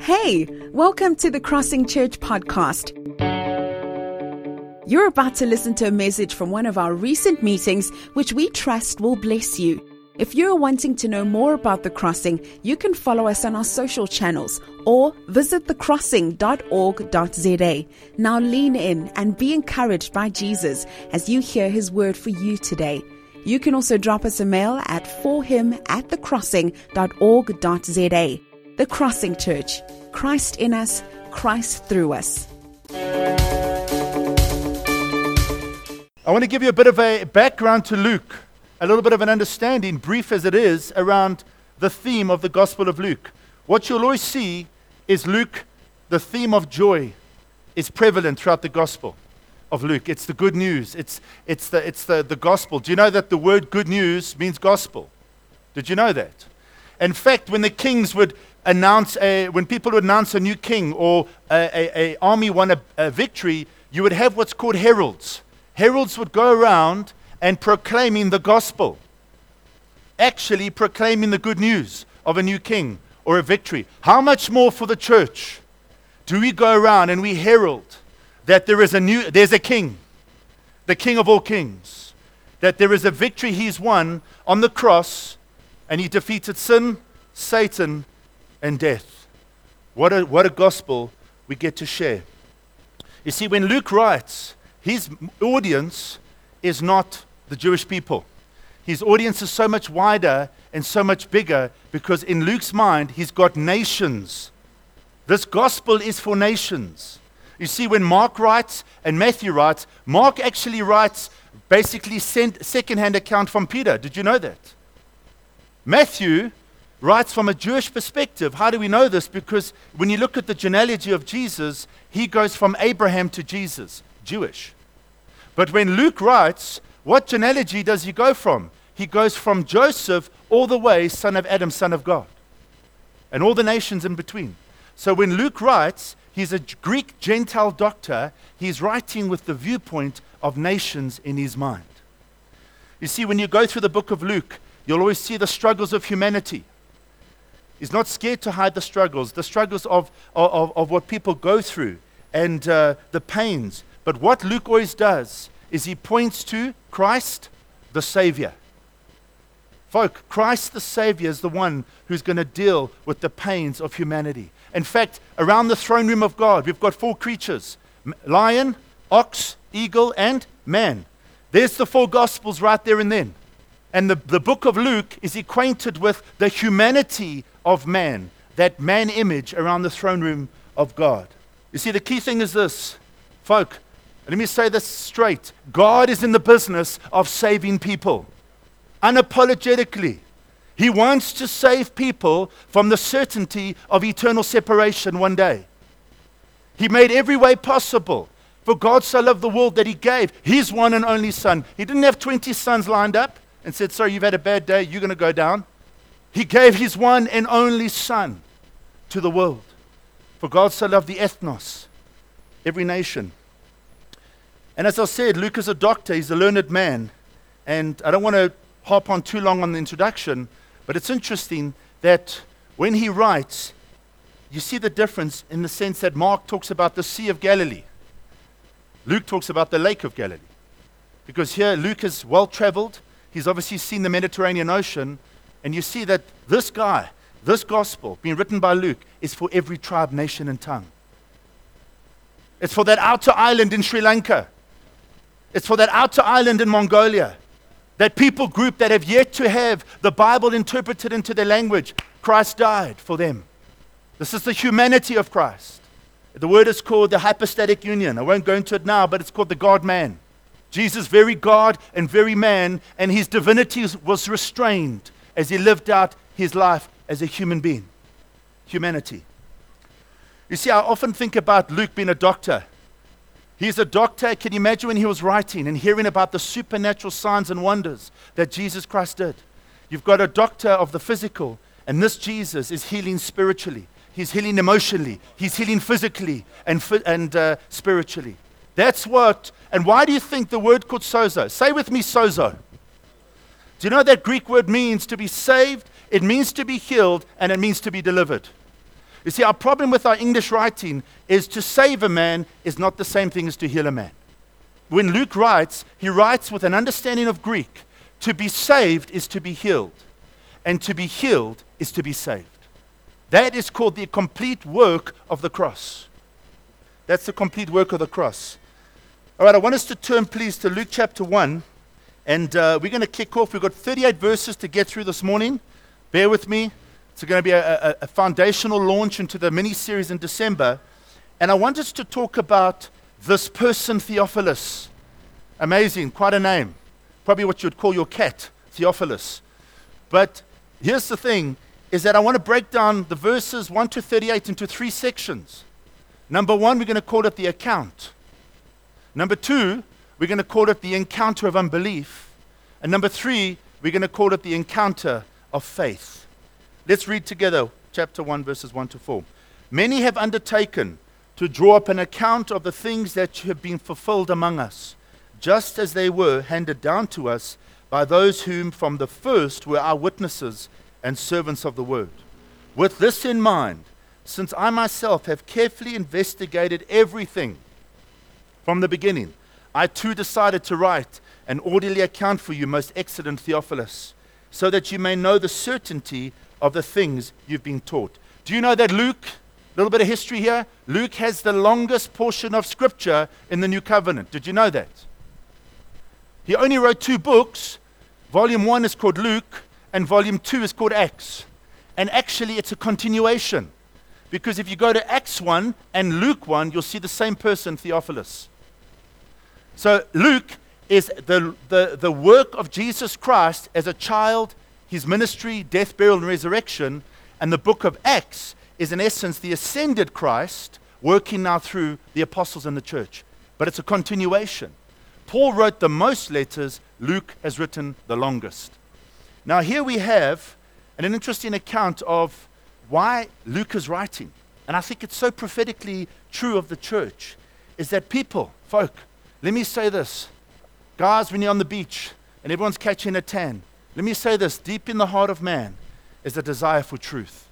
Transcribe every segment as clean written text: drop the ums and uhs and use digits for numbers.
Hey, welcome to the Crossing Church podcast. You're about to listen to a message from one of our recent meetings, which we trust will bless you. If you're wanting to know more about The Crossing, you can follow us on our social channels or visit thecrossing.org.za. Now lean in and be encouraged by Jesus as you hear his word for you today. You can also drop us a mail at forhim@thecrossing.org.za. The Crossing Church. Christ in us, Christ through us. I want to give you a bit of a background to Luke, a little bit of an understanding, brief as it is, around the theme of the Gospel of Luke. What you'll always see is Luke, the theme of joy, is prevalent throughout the Gospel of Luke. It's the good news. It's the gospel. Do you know that the word good news means gospel? Did you know that? In fact, when the kings would when people would announce a new king or a army won a victory, you would have what's called heralds. Heralds would go around and proclaiming the gospel, actually proclaiming the good news of a new king or a victory. How much more for the church do we go around and we herald that there's a king, the King of all kings, that there is a victory he's won on the cross and he defeated sin, Satan, and death. What a gospel we get to share. You see, when Luke writes, his audience is not the Jewish people. His audience is so much wider and so much bigger because in Luke's mind, he's got nations. This gospel is for nations. You see, when Mark writes and Matthew writes, Mark actually writes basically second-hand account from Peter. Did you know that? Matthew writes from a Jewish perspective. How do we know this? Because when you look at the genealogy of Jesus, he goes from Abraham to Jesus, Jewish. But when Luke writes, what genealogy does he go from? He goes from Joseph all the way, son of Adam, son of God, and all the nations in between. So when Luke writes, he's a Greek Gentile doctor. He's writing with the viewpoint of nations in his mind. You see, when you go through the book of Luke, you'll always see the struggles of humanity. He's not scared to hide the struggles of what people go through and the pains. But what Luke always does is he points to Christ the Savior. Folk, Christ the Savior is the one who's going to deal with the pains of humanity. In fact, around the throne room of God, we've got four creatures: lion, ox, eagle, and man. There's the four Gospels right there and then. And the book of Luke is acquainted with the humanity of man, that man image around the throne room of God. You see, the key thing is this, folk, let me say this straight. God is in the business of saving people, unapologetically. He wants to save people from the certainty of eternal separation one day. He made every way possible. For God so loved the world that he gave his one and only son. He didn't have 20 sons lined up and said, sorry, you've had a bad day, you're going to go down. He gave his one and only son to the world. For God so loved the ethnos, every nation. And as I said, Luke is a doctor, he's a learned man. And I don't want to harp on too long on the introduction, but it's interesting that when he writes, you see the difference in the sense that Mark talks about the Sea of Galilee. Luke talks about the Lake of Galilee. Because here Luke is well-traveled. He's obviously seen the Mediterranean Ocean. And you see that this gospel, being written by Luke, is for every tribe, nation, and tongue. It's for that outer island in Sri Lanka. It's for that outer island in Mongolia. That people group that have yet to have the Bible interpreted into their language. Christ died for them. This is the humanity of Christ. The word is called the hypostatic union. I won't go into it now, but it's called the God-man. Jesus, very God and very man, and his divinity was restrained as he lived out his life as a human being. Humanity. You see, I often think about Luke being a doctor. He's a doctor. Can you imagine when he was writing and hearing about the supernatural signs and wonders that Jesus Christ did? You've got a doctor of the physical, and this Jesus is healing spiritually. He's healing emotionally. He's healing physically and spiritually. That's what, and why do you think the word called sozo? Say with me, sozo. Do you know what that Greek word means? To be saved, it means to be healed, and it means to be delivered. You see, our problem with our English writing is to save a man is not the same thing as to heal a man. When Luke writes, he writes with an understanding of Greek. To be saved is to be healed, and to be healed is to be saved. That is called the complete work of the cross. That's the complete work of the cross. All right, I want us to turn, please, to Luke chapter 1, and we're going to kick off. We've got 38 verses to get through this morning. Bear with me. It's going to be a foundational launch into the mini-series in December. And I want us to talk about this person, Theophilus. Amazing, quite a name. Probably what you'd call your cat, Theophilus. But here's the thing, is that I want to break down the verses 1 to 38 into 3 sections. Number 1, we're going to call it the account. Number 2, we're going to call it the encounter of unbelief. And number 3, we're going to call it the encounter of faith. Let's read together chapter 1, verses 1 to 4. Many have undertaken to draw up an account of the things that have been fulfilled among us, just as they were handed down to us by those whom from the first were our witnesses and servants of the word. With this in mind, since I myself have carefully investigated everything from the beginning, I too decided to write an orderly account for you, most excellent Theophilus, so that you may know the certainty of the things you've been taught. Do you know that Luke, a little bit of history here, Luke has the longest portion of scripture in the New Covenant. Did you know that? He only wrote 2 books. Volume 1 is called Luke, and Volume 2 is called Acts. And actually, it's a continuation. Because if you go to Acts 1 and Luke 1, you'll see the same person, Theophilus. So Luke is the work of Jesus Christ as a child, his ministry, death, burial, and resurrection. And the book of Acts is, in essence, the ascended Christ working now through the apostles and the church. But it's a continuation. Paul wrote the most letters. Luke has written the longest. Now here we have an interesting account of why Luke is writing. And I think it's so prophetically true of the church, is that people, folk, let me say this. Guys, when you're on the beach and everyone's catching a tan, let me say this, deep in the heart of man is a desire for truth.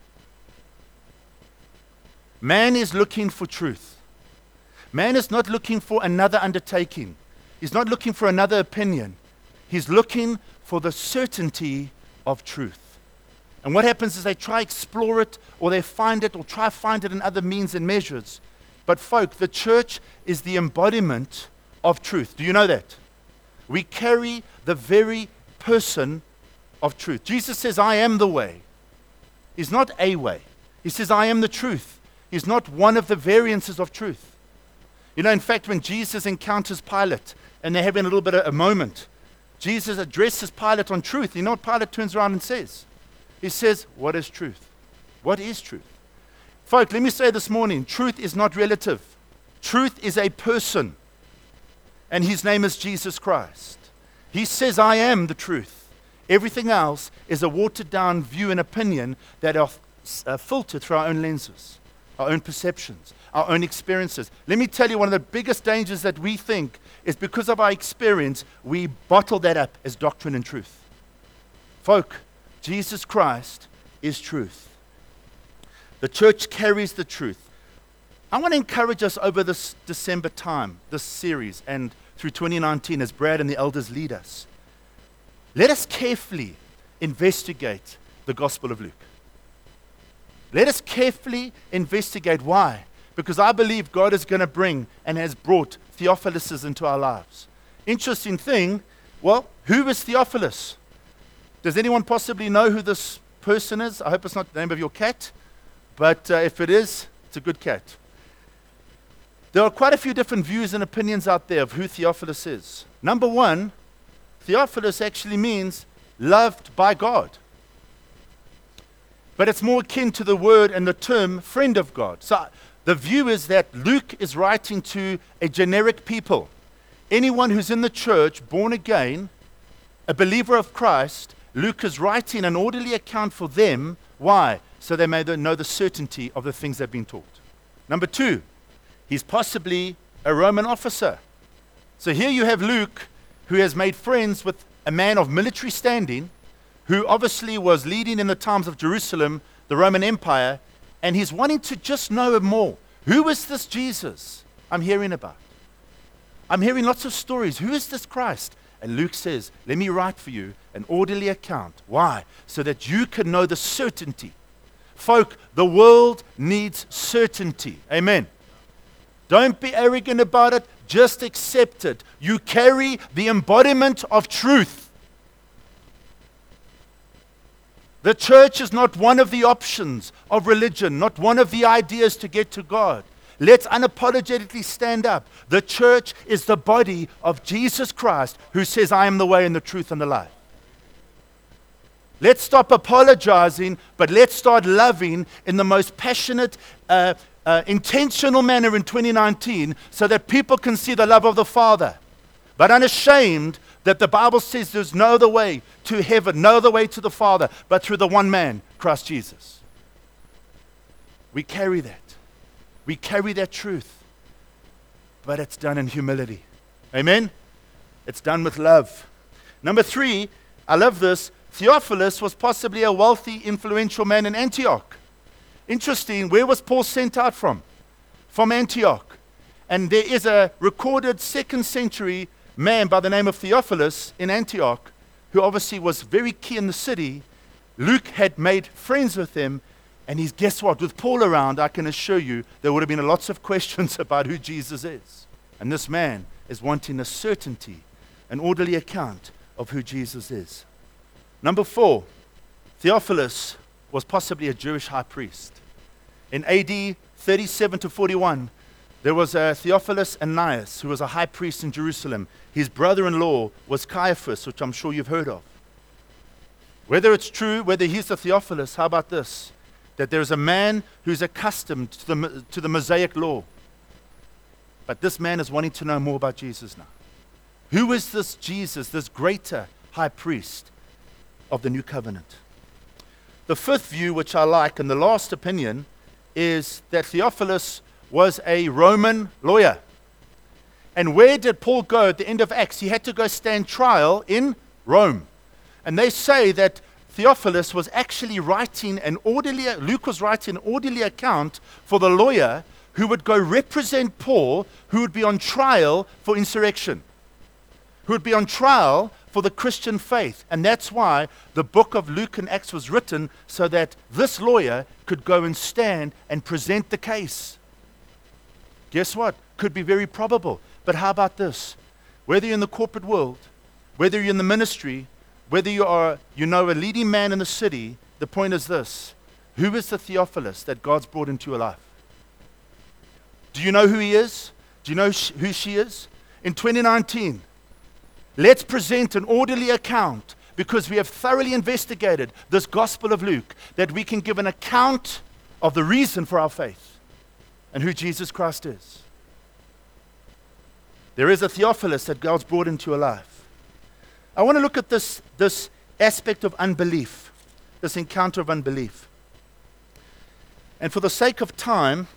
Man is looking for truth. Man is not looking for another undertaking. He's not looking for another opinion. He's looking for the certainty of truth. And what happens is they try explore it, or they find it, or try find it in other means and measures. But folk, the church is the embodiment of truth. Do you know that? We carry the very person of truth. Jesus says, I am the way. He's not a way. He says, I am the truth. He's not one of the variances of truth. You know, in fact, when Jesus encounters Pilate and they're having a little bit of a moment, Jesus addresses Pilate on truth. You know what Pilate turns around and says? He says, what is truth? What is truth? Folk, let me say this morning, truth is not relative. Truth is a person. And his name is Jesus Christ. He says, I am the truth. Everything else is a watered-down view and opinion that are filtered through our own lenses, our own perceptions, our own experiences. Let me tell you, one of the biggest dangers that we think is because of our experience, we bottle that up as doctrine and truth. Folk, Jesus Christ is truth. The church carries the truth. I want to encourage us over this December time, this series, and through 2019 as Brad and the elders lead us. Let us carefully investigate the Gospel of Luke. Let us carefully investigate. Why? Because I believe God is going to bring and has brought Theophilus into our lives. Interesting thing, well, who is Theophilus? Does anyone possibly know who this person is? I hope it's not the name of your cat, but if it is, it's a good cat. There are quite a few different views and opinions out there of who Theophilus is. Number 1, Theophilus actually means loved by God. But it's more akin to the word and the term friend of God. So the view is that Luke is writing to a generic people. Anyone who's in the church, born again, a believer of Christ, Luke is writing an orderly account for them. Why? So they may know the certainty of the things they've been taught. Number 2, he's possibly a Roman officer. So here you have Luke, who has made friends with a man of military standing, who obviously was leading in the times of Jerusalem, the Roman Empire, And he's wanting to just know more. Who is this Jesus I'm hearing about? I'm hearing lots of stories. Who is this Christ? And Luke says, let me write for you an orderly account. Why? So that you can know the certainty. Folk, the world needs certainty. Amen. Don't be arrogant about it. Just accept it. You carry the embodiment of truth. The church is not one of the options of religion, not one of the ideas to get to God. Let's unapologetically stand up. The church is the body of Jesus Christ, who says, I am the way and the truth and the life. Let's stop apologizing, but let's start loving in the most passionate, intentional manner in 2019 so that people can see the love of the Father. But unashamed that the Bible says there's no other way to heaven, no other way to the Father, but through the one man, Christ Jesus. We carry that. We carry that truth. But it's done in humility. Amen? It's done with love. Number 3, I love this. Theophilus was possibly a wealthy, influential man in Antioch. Interesting, where was Paul sent out from? From Antioch. And there is a recorded 2nd century man by the name of Theophilus in Antioch, who obviously was very key in the city. Luke had made friends with him, and he's, guess what? With Paul around, I can assure you, there would have been lots of questions about who Jesus is. And this man is wanting a certainty, an orderly account of who Jesus is. Number 4, Theophilus was possibly a Jewish high priest. In AD 37 to 41, there was a Theophilus Ananias, who was a high priest in Jerusalem. His brother-in-law was Caiaphas, which I'm sure you've heard of. Whether it's true, whether he's the Theophilus, how about this? That there's a man who's accustomed to the Mosaic law. But this man is wanting to know more about Jesus now. Who is this Jesus, this greater high priest of the new covenant? The 5th view, which I like, and the last opinion, is that Theophilus was a Roman lawyer. And where did Paul go at the end of Acts? He had to go stand trial in Rome. And they say that Theophilus was actually writing Luke was writing an orderly account for the lawyer who would go represent Paul, who would be on trial for insurrection, who would be on trial for the Christian faith. And that's why the book of Luke and Acts was written, so that this lawyer could go and stand and present the case. Guess what? Could be very probable. But how about this? Whether you're in the corporate world, whether you're in the ministry, whether you are, a leading man in the city, the point is this. Who is the Theophilus that God's brought into your life? Do you know who he is? Do you know who she is? In 2019, let's present an orderly account, because we have thoroughly investigated this Gospel of Luke, that we can give an account of the reason for our faith and who Jesus Christ is. There is a Theophilus that God's brought into your life. I want to look at this aspect of unbelief, this encounter of unbelief. And for the sake of time,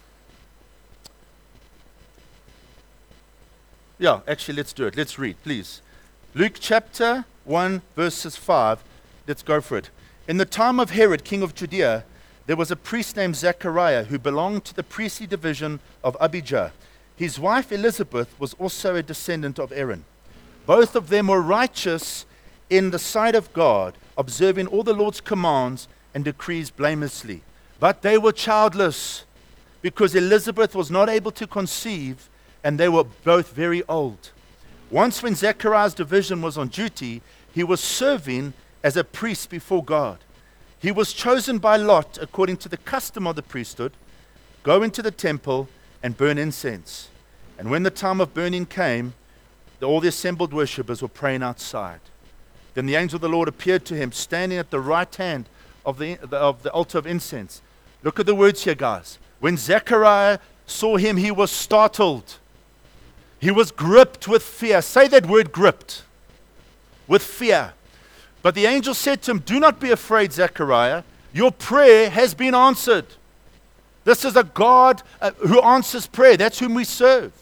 let's do it. Let's read, please. Luke chapter 1, verses 5. Let's go for it. In the time of Herod, king of Judea, there was a priest named Zechariah who belonged to the priestly division of Abijah. His wife Elizabeth was also a descendant of Aaron. Both of them were righteous in the sight of God, observing all the Lord's commands and decrees blamelessly. But they were childless, because Elizabeth was not able to conceive, and they were both very old. Once when Zechariah's division was on duty, he was serving as a priest before God. He was chosen by lot, according to the custom of the priesthood, go into the temple and burn incense. And when the time of burning came, all the assembled worshippers were praying outside. Then the angel of the Lord appeared to him, standing at the right hand of the altar of incense. Look at the words here, guys. When Zechariah saw him, he was startled. He was gripped with fear. Say that word, gripped. With fear. But the angel said to him, do not be afraid, Zechariah. Your prayer has been answered. This is a God who answers prayer. That's whom we serve.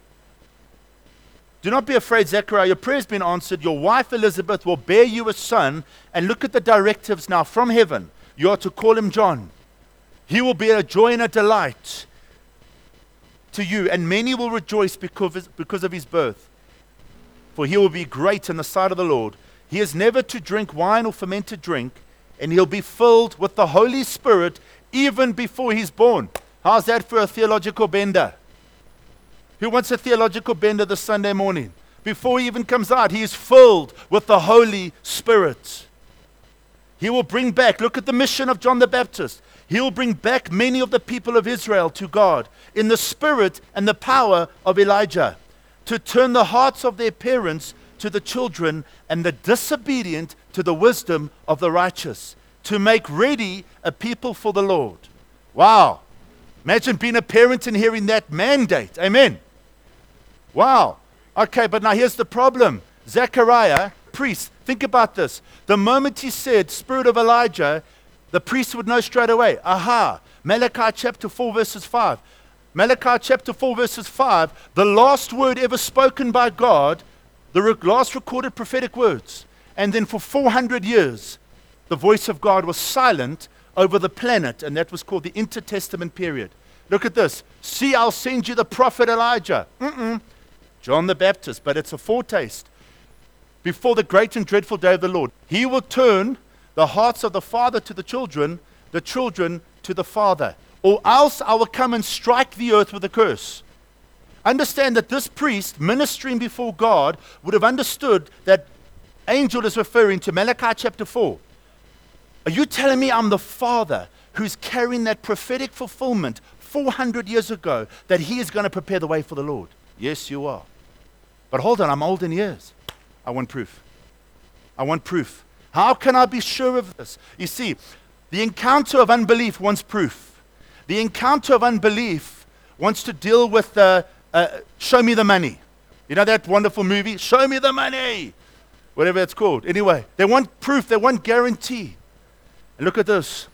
Do not be afraid, Zechariah. Your prayer has been answered. Your wife Elizabeth will bear you a son. And look at the directives now from heaven. You are to call him John. He will be a joy and a delight to you, and many will rejoice because of his birth. For he will be great in the sight of the Lord. He is never to drink wine or fermented drink, and he'll be filled with the Holy Spirit even before he's born. How's that for a theological bender? Who wants a theological bender this Sunday morning? Before he even comes out, he is filled with the Holy Spirit. He will bring back, look at the mission of John the Baptist. He will bring back many of the people of Israel to God in the spirit and the power of Elijah, to turn the hearts of their parents to the children and the disobedient to the wisdom of the righteous, to make ready a people for the Lord. Wow. Imagine being a parent and hearing that mandate. Amen. Wow. Okay, but now here's the problem. Zechariah, priest, think about this. The moment he said, Spirit of Elijah, the priest would know straight away. Aha. Malachi chapter 4 verses 5. Malachi chapter 4 verses 5, the last word ever spoken by God, the last recorded prophetic words. And then for 400 years, the voice of God was silent over the planet, and that was called the intertestament period. Look at this. See, I'll send you the prophet Elijah. John the Baptist, but it's a foretaste. Before the great and dreadful day of the Lord, he will turn the hearts of the father to the children to the father. Or else I will come and strike the earth with a curse. Understand that this priest ministering before God would have understood that angel is referring to Malachi chapter 4. Are you telling me I'm the father who's carrying that prophetic fulfillment 400 years ago, that he is going to prepare the way for the Lord? Yes, you are. But hold on, I'm old in years. I want proof. I want proof. How can I be sure of this? You see, the encounter of unbelief wants proof. The encounter of unbelief wants to deal with show me the money. You know that wonderful movie, Show Me the Money, whatever it's called. Anyway, they want proof, they want guarantee. And look at this.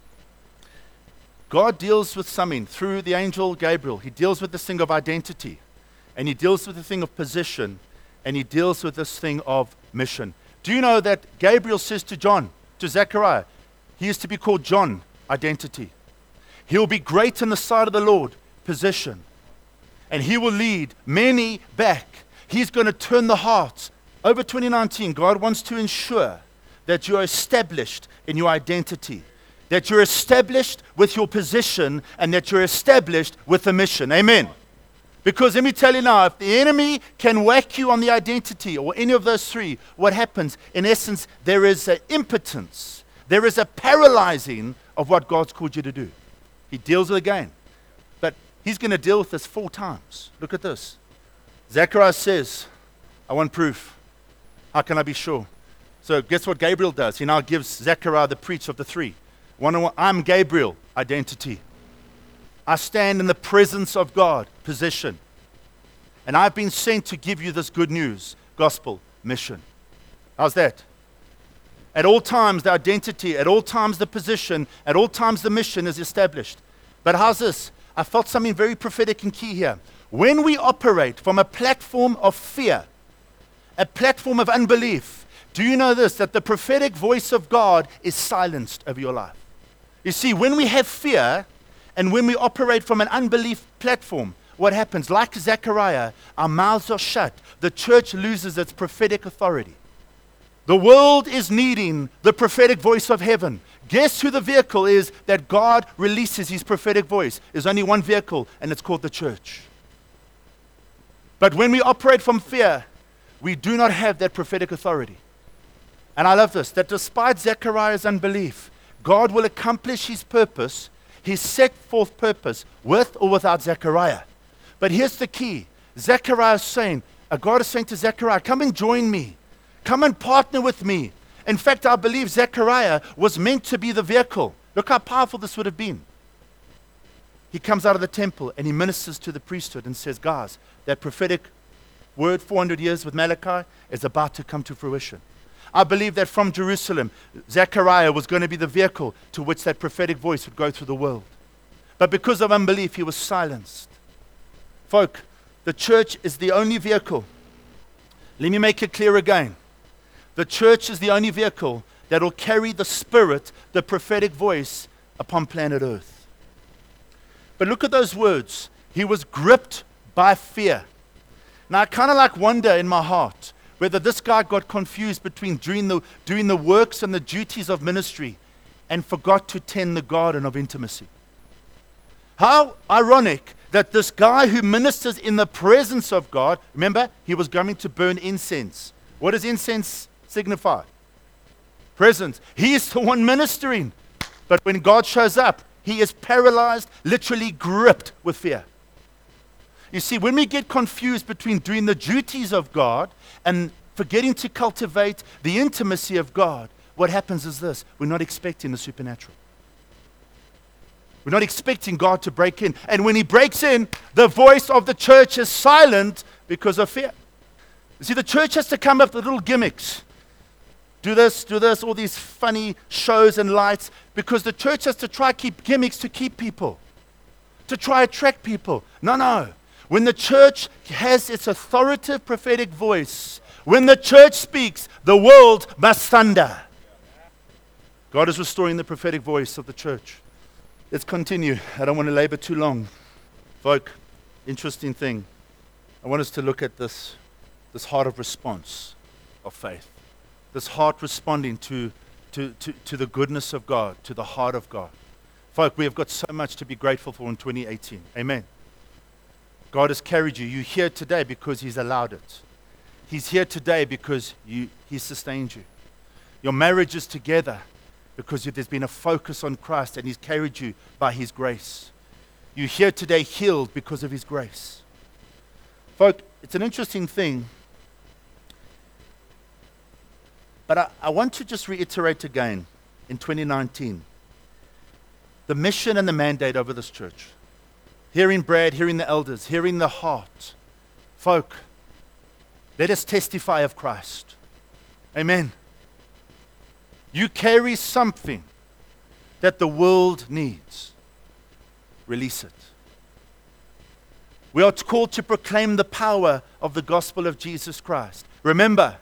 God deals with something through the angel Gabriel. He deals with this thing of identity, and he deals with the thing of position, and he deals with this thing of mission. Do you know that Gabriel says to Zechariah, he is to be called John, identity. He will be great in the sight of the Lord, position. And he will lead many back. He's going to turn the hearts. Over 2019, God wants to ensure that you are established in your identity, that you're established with your position, and that you're established with a mission. Amen. Because let me tell you now, if the enemy can whack you on the identity or any of those three, what happens? In essence, there is an impotence. There is a paralyzing of what God's called you to do. He deals with it again. But he's going to deal with this 4 times. Look at this. Zechariah says, I want proof. How can I be sure? So guess what Gabriel does? He now gives Zechariah the preach of the 3. I'm Gabriel, identity. I stand in the presence of God, position. And I've been sent to give you this good news, gospel, mission. How's that? At all times, the identity, at all times, the position, at all times, the mission is established. But how's this? I felt something very prophetic and key here. When we operate from a platform of fear, a platform of unbelief, do you know this, that the prophetic voice of God is silenced over your life? You see, when we have fear and when we operate from an unbelief platform, what happens? Like Zechariah, our mouths are shut. The church loses its prophetic authority. The world is needing the prophetic voice of heaven. Guess who the vehicle is that God releases his prophetic voice? There's only one vehicle, and it's called the church. But when we operate from fear, we do not have that prophetic authority. And I love this, that despite Zechariah's unbelief, God will accomplish his purpose, his set forth purpose, with or without Zechariah. But here's the key. Zechariah is saying, God is saying to Zechariah, come and join me. Come and partner with me. In fact, I believe Zechariah was meant to be the vehicle. Look how powerful this would have been. He comes out of the temple and he ministers to the priesthood and says, guys, that prophetic word 400 years with Malachi is about to come to fruition. I believe that from Jerusalem, Zechariah was going to be the vehicle to which that prophetic voice would go through the world. But because of unbelief, he was silenced. Folk, the church is the only vehicle. Let me make it clear again. The church is the only vehicle that will carry the Spirit, the prophetic voice, upon planet Earth. But look at those words. He was gripped by fear. Now, I kind of like wonder in my heart whether this guy got confused between doing the works and the duties of ministry and forgot to tend the garden of intimacy. How ironic that this guy who ministers in the presence of God, remember, he was going to burn incense. What does incense signify? Presence. He is the one ministering. But when God shows up, he is paralyzed, literally gripped with fear. You see, when we get confused between doing the duties of God and forgetting to cultivate the intimacy of God, what happens is this: we're not expecting the supernatural. We're not expecting God to break in. And when he breaks in, the voice of the church is silent because of fear. You see, the church has to come up with little gimmicks. Do this, all these funny shows and lights, because the church has to try keep gimmicks to keep people, to try attract people. No. When the church has its authoritative prophetic voice, when the church speaks, the world must thunder. God is restoring the prophetic voice of the church. Let's continue. I don't want to labor too long. Folk, interesting thing. I want us to look at this heart of response of faith. This heart responding to the goodness of God, to the heart of God. Folk, we have got so much to be grateful for in 2018. Amen. God has carried you. You're here today because he's allowed it. He's here today because he sustained you. Your marriage is together because there's been a focus on Christ and he's carried you by his grace. You're here today healed because of his grace. Folk, it's an interesting thing. But I want to just reiterate again in 2019 the mission and the mandate over this church. Hearing Brad, hearing the elders, hearing the heart. Folk, let us testify of Christ. Amen. You carry something that the world needs. Release it. We are called to proclaim the power of the gospel of Jesus Christ. Remember,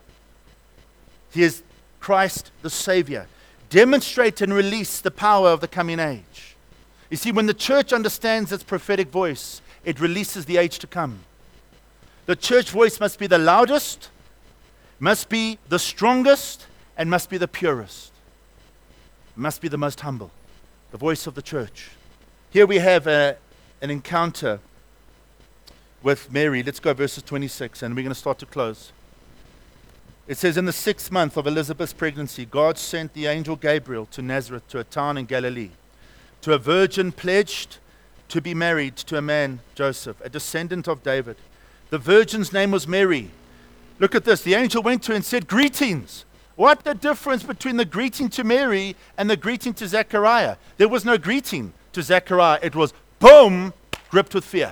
he is Christ the Savior. Demonstrate and release the power of the coming age. You see, when the church understands its prophetic voice, it releases the age to come. The church voice must be the loudest, must be the strongest, and must be the purest. It must be the most humble. The voice of the church. Here we have an encounter with Mary. Let's go verses 26, and we're going to start to close. It says, in the 6th month of Elizabeth's pregnancy, God sent the angel Gabriel to Nazareth, to a town in Galilee, to a virgin pledged to be married to a man, Joseph, a descendant of David. The virgin's name was Mary. Look at this. The angel went to her and said, greetings. What the difference between the greeting to Mary and the greeting to Zechariah? There was no greeting to Zechariah. It was, boom, gripped with fear.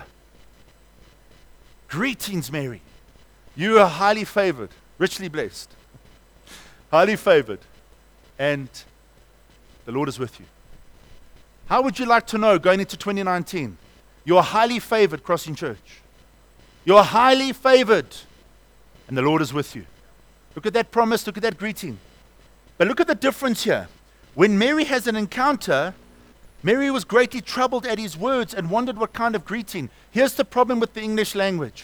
Greetings, Mary. You are highly favored, richly blessed, highly favored, and the Lord is with you. How would you like to know going into 2019? You are highly favored, Crossing Church. You are highly favored, and the Lord is with you. Look at that promise, look at that greeting. But look at the difference here. When Mary has an encounter, Mary was greatly troubled at his words and wondered what kind of greeting. Here's the problem with the English language.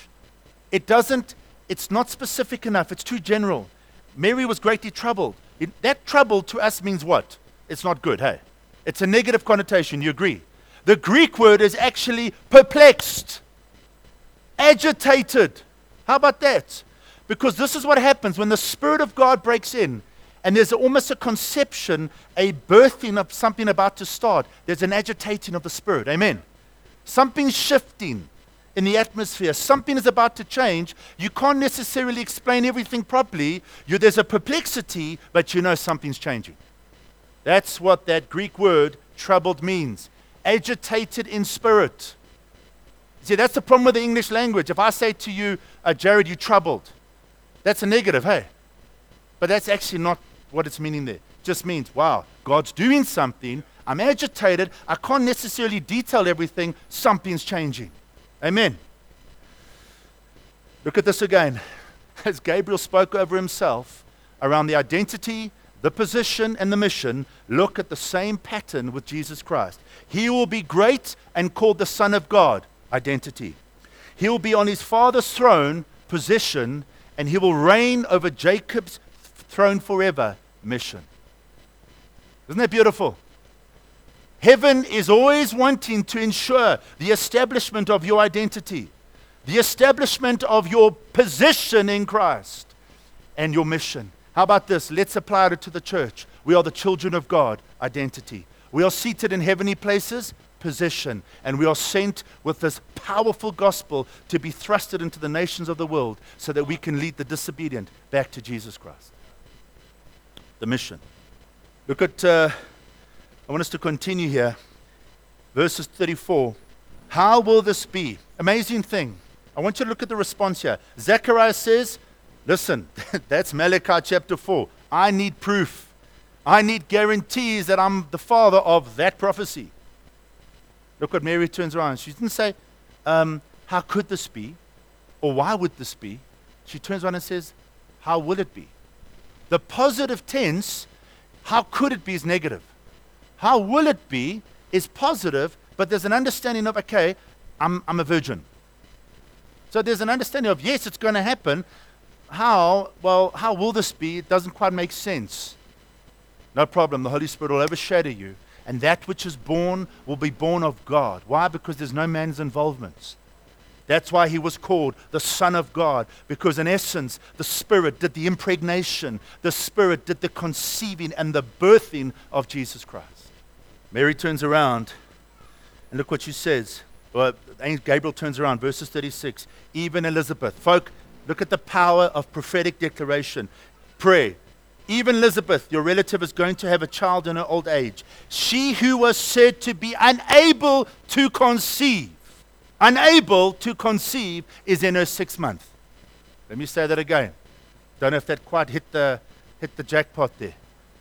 It's not specific enough. It's too general. Mary was greatly troubled. That trouble to us means what? It's not good, hey? It's a negative connotation, you agree? The Greek word is actually perplexed, agitated. How about that? Because this is what happens when the Spirit of God breaks in and there's almost a conception, a birthing of something about to start. There's an agitating of the Spirit. Amen. Something's shifting in the atmosphere. Something is about to change. You can't necessarily explain everything properly. There's a perplexity, but you know something's changing. That's what that Greek word troubled means. Agitated in spirit. See, that's the problem with the English language. If I say to you, Jared, you're troubled, that's a negative, hey? But that's actually not what it's meaning there. It just means, wow, God's doing something. I'm agitated. I can't necessarily detail everything. Something's changing. Amen. Look at this again. As Gabriel spoke over himself around the identity, the position and the mission look at the same pattern with Jesus Christ. He will be great and called the Son of God, identity. He will be on his Father's throne, position, and he will reign over Jacob's throne forever, mission. Isn't that beautiful? Heaven is always wanting to ensure the establishment of your identity, the establishment of your position in Christ, and your mission. How about this? Let's apply it to the church. We are the children of God, identity. We are seated in heavenly places, position. And we are sent with this powerful gospel to be thrusted into the nations of the world so that we can lead the disobedient back to Jesus Christ. The mission. Look at, I want us to continue here. Verses 34. How will this be? Amazing thing. I want you to look at the response here. Zechariah says, listen, that's Malachi chapter 4. I need proof. I need guarantees that I'm the father of that prophecy. Look what Mary turns around. She didn't say, how could this be? Or why would this be? She turns around and says, how will it be? The positive tense, how could it be, is negative. How will it be is positive, but there's an understanding of, okay, I'm a virgin. So there's an understanding of, yes, it's going to happen. How? Well, how will this be? It doesn't quite make sense. No problem. The Holy Spirit will overshadow you. And that which is born will be born of God. Why? Because there's no man's involvement. That's why he was called the Son of God. Because in essence, the Spirit did the impregnation. The Spirit did the conceiving and the birthing of Jesus Christ. Mary turns around and look what she says. Well, Angel Gabriel turns around, verses 36. Even Elizabeth. Folk, look at the power of prophetic declaration. Pray. Even Elizabeth, your relative, is going to have a child in her old age. She who was said to be unable to conceive is in her 6th month. Let me say that again. Don't know if that quite hit the jackpot there.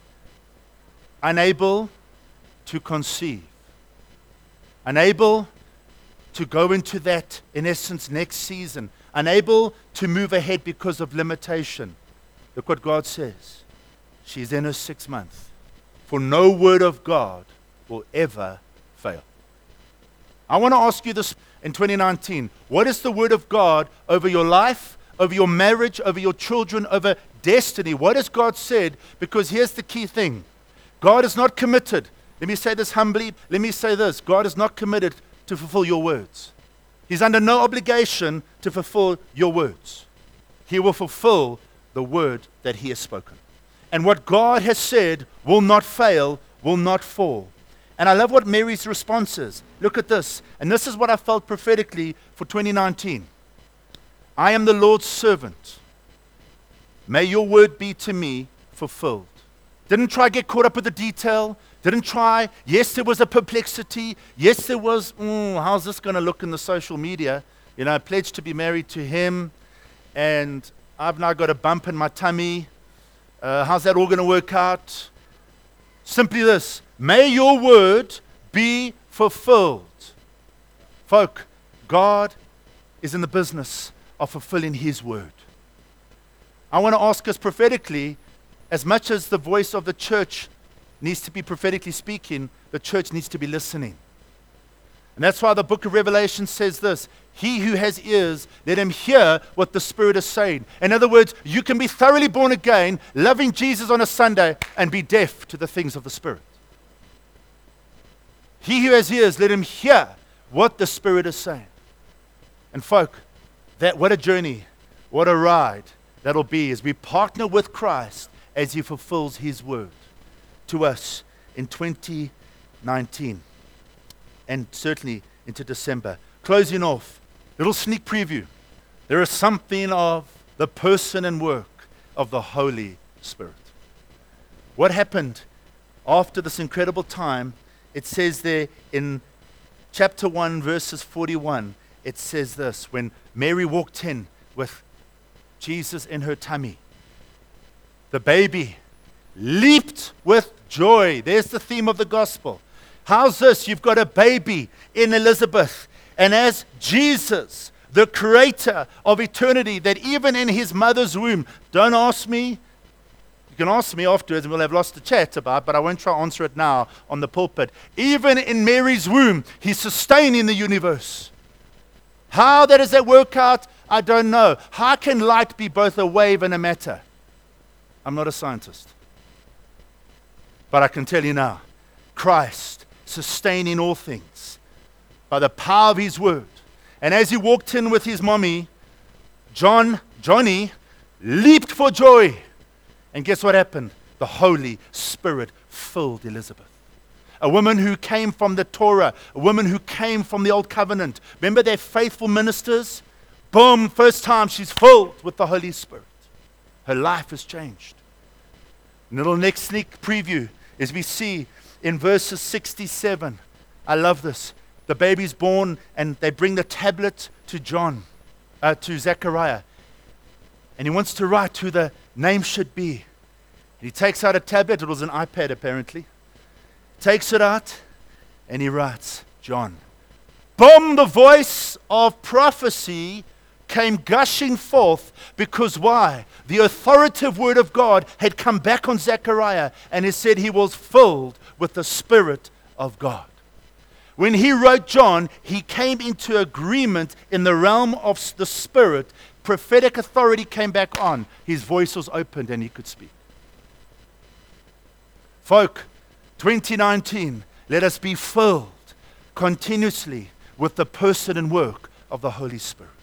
Unable to conceive. Unable to go into that, in essence, next season. Unable to move ahead because of limitation. Look what God says. She's in her 6th month. For no word of God will ever fail. I want to ask you this in 2019. What is the word of God over your life, over your marriage, over your children, over destiny? What has God said? Because here's the key thing. God is not committed. Let me say this humbly. Let me say this. God is not committed to fulfill your words. He's under no obligation to fulfill your words. He will fulfill the word that he has spoken. And what God has said will not fail, will not fall. And I love what Mary's response is. Look at this. And this is what I felt prophetically for 2019. I am the Lord's servant. May your word be to me fulfilled. Didn't try to get caught up with the detail. Didn't try. Yes, there was a perplexity. Yes, there was, how's this going to look in the social media? You know, I pledged to be married to him. And I've now got a bump in my tummy. How's that all going to work out? Simply this. May your word be fulfilled. Folk, God is in the business of fulfilling his word. I want to ask us prophetically, as much as the voice of the church needs to be prophetically speaking, the church needs to be listening. And that's why the book of Revelation says this. He who has ears, let him hear what the Spirit is saying. In other words, you can be thoroughly born again, loving Jesus on a Sunday, and be deaf to the things of the Spirit. He who has ears, let him hear what the Spirit is saying. And folk, what a journey, what a ride that'll be as we partner with Christ as he fulfills his word to us in 2019 and certainly into December. Closing off, little sneak preview. There is something of the person and work of the Holy Spirit. What happened after this incredible time? It says there in chapter 1, verses 41, it says this. When Mary walked in with Jesus in her tummy, the baby leaped with joy. There's the theme of the gospel. How's this? You've got a baby in Elizabeth. And as Jesus, the creator of eternity, that even in his mother's womb, don't ask me, can ask me afterwards and we'll have lost the chat about, but I won't try to answer it now on the pulpit. Even in Mary's womb, he's sustaining the universe. How does that work out? I don't know. How can light be both a wave and a matter? I'm not a scientist. But I can tell you now, Christ sustaining all things by the power of his word. And as he walked in with his mommy, Johnny leaped for joy. And guess what happened? The Holy Spirit filled Elizabeth. A woman who came from the Torah, a woman who came from the Old Covenant. Remember their faithful ministers? Boom, first time she's filled with the Holy Spirit. Her life has changed. A little next sneak preview as we see in verses 67. I love this. The baby's born and they bring the tablet to to Zechariah. And he wants to write who the name should be. And he takes out a tablet. It was an iPad apparently. Takes it out and he writes, John. Boom, the voice of prophecy came gushing forth because why? The authoritative word of God had come back on Zechariah and he said he was filled with the Spirit of God. When he wrote John, he came into agreement in the realm of the Spirit. Prophetic authority came back on. His voice was opened and he could speak. Folk, 2019, let us be filled continuously with the person and work of the Holy Spirit.